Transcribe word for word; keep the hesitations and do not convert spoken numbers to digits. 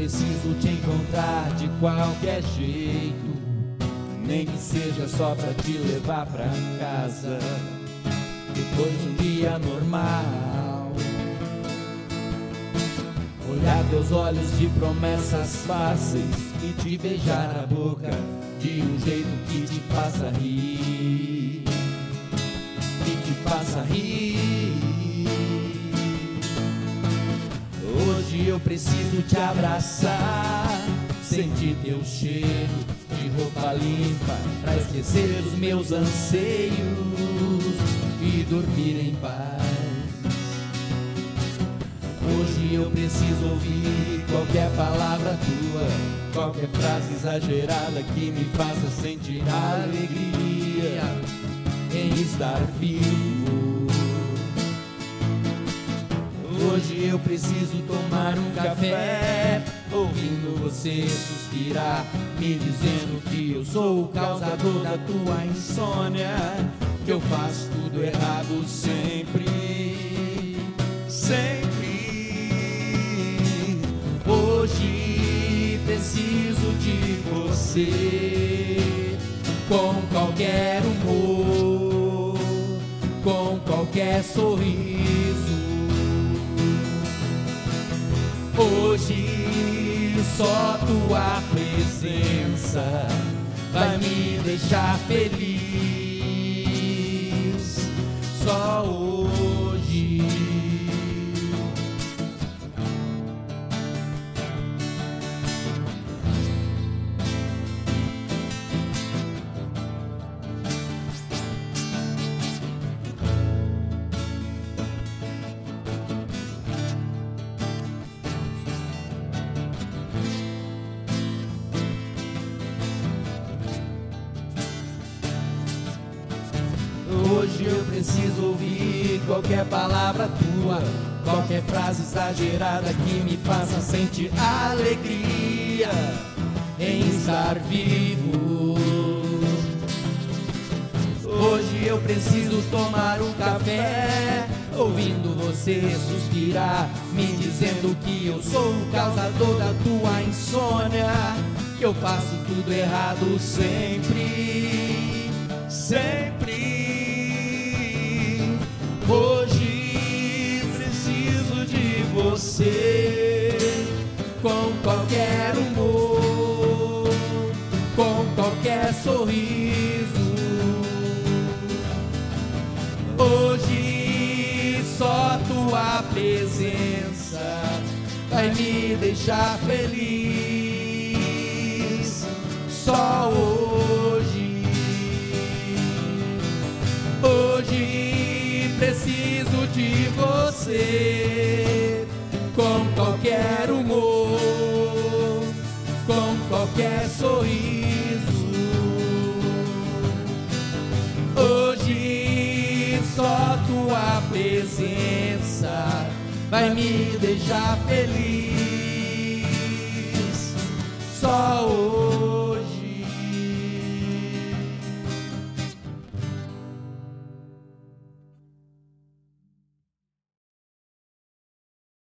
preciso te encontrar de qualquer jeito, nem que seja só pra te levar pra casa, depois de um dia normal. Olhar teus olhos de promessas fáceis e te beijar na boca de um jeito que te faça rir, que te faça rir. Hoje eu preciso te abraçar, sentir teu cheiro de roupa limpa, pra esquecer os meus anseios e dormir em paz. Hoje eu preciso ouvir qualquer palavra tua, qualquer frase exagerada que me faça sentir alegria em estar vivo. Hoje eu preciso tomar um café, ouvindo você suspirar, me dizendo que eu sou o causador da tua insônia, que eu faço tudo errado sempre, sempre. Hoje preciso de você, com qualquer humor, com qualquer sorriso. Hoje só tua presença vai me deixar feliz. Só hoje. Hoje eu preciso ouvir qualquer palavra tua, qualquer frase exagerada que me faça sentir alegria em estar vivo. Hoje eu preciso tomar um café, ouvindo você suspirar, me dizendo que eu sou o causador da tua insônia, que eu faço tudo errado sempre, sempre. Hoje preciso de você, com qualquer humor, com qualquer sorriso. Hoje só tua presença vai me deixar feliz. Só hoje. Hoje preciso de você, com qualquer humor, com qualquer sorriso. Hoje só tua presença vai me deixar feliz.